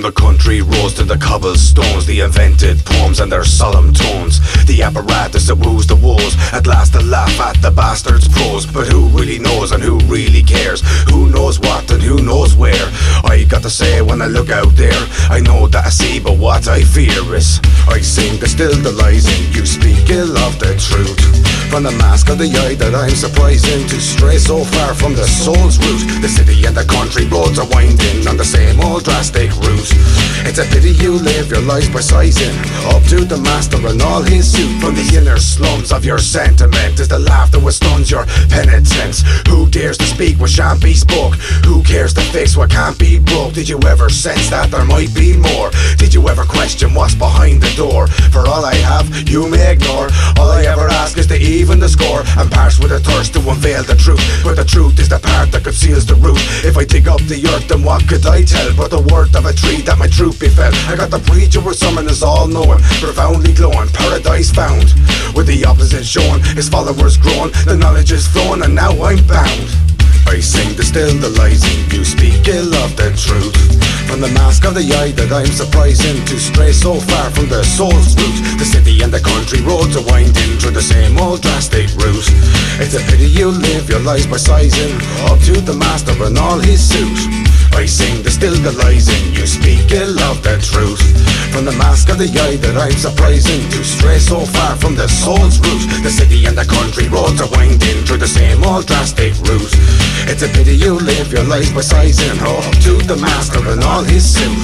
the country roads to the cobblestones, the invented poems and their solemn tones, the apparatus that woos the woes, at last to laugh at the bastard's prose. But who really knows and who really cares? Who knows what and who knows where? I got to say when I look out there, I know that I see, but what I fear is I seem to still the lies in you speak ill of the truth. From the mask of the eye that I'm surprising to stray so far from the soul's root. The city and the country roads are winding on the same old drastic route. It's a pity you live your life by sizing up to the master and all his suit. From the inner slums of your sentiment is the laughter which stuns your penitence. Who dares to speak what shan't be spoke? Who cares to fix what can't be broke? Did you ever sense that there might be more? Did you ever question what's behind the door? For all I have, you may ignore. All I ever ask is to even the score and parse with a thirst to unveil the truth. But the truth is the part that conceals the root. If I dig up the earth, then what could I tell but the worth of a tree that my truth befell? I got the preacher with someone is all-knowing, profoundly glowing, paradise found, with the opposite shown, his followers grown, the knowledge is flown, and now I'm bound. I sing to still the lies in you speak ill of the truth. From the mask of the eye that I'm surprising to stray so far from the soul's root. The city and the country roads are winding through the same old drastic route. It's a pity you live your lives by sizing up to the master and all his suit. I sing to still the lies in you speak ill of the truth. From the mask of the eye that I'm surprising to stray so far from the soul's root. The city and the country roads are winding through the same old drastic route. It's a pity you live your life by sizing up to the master and all his suit.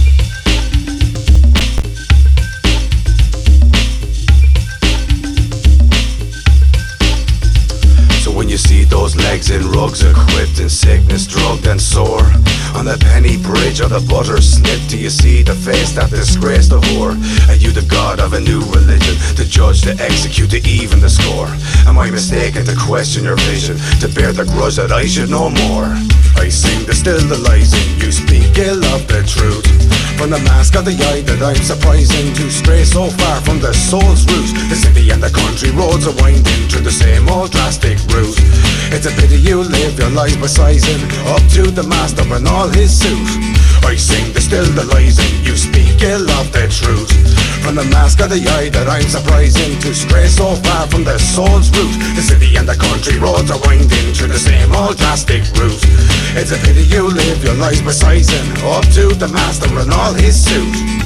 When you see those legs in rugs, equipped in sickness, drugged and sore, on the penny bridge or the butter snip, do you see the face that disgraced the whore? Are you the god of a new religion, to judge, to execute, to even the score? Am I mistaken to question your vision, to bear the grudge that I should know more? I sing to still the lies in you speak ill of the truth. From the mask of the eye that I'm surprising to stray so far from the soul's root. The city and the country roads are winding through the same old drastic route. It's a pity you live your life by sizing up to the master and all his suit. I sing to still the lies in you speak ill of the truth. From the mask of the eye that I'm surprising to stray so far from the soul's root. The city and the country roads are winding through the same old drastic route. It's a pity you live your life by sizing up to the master and all his suit.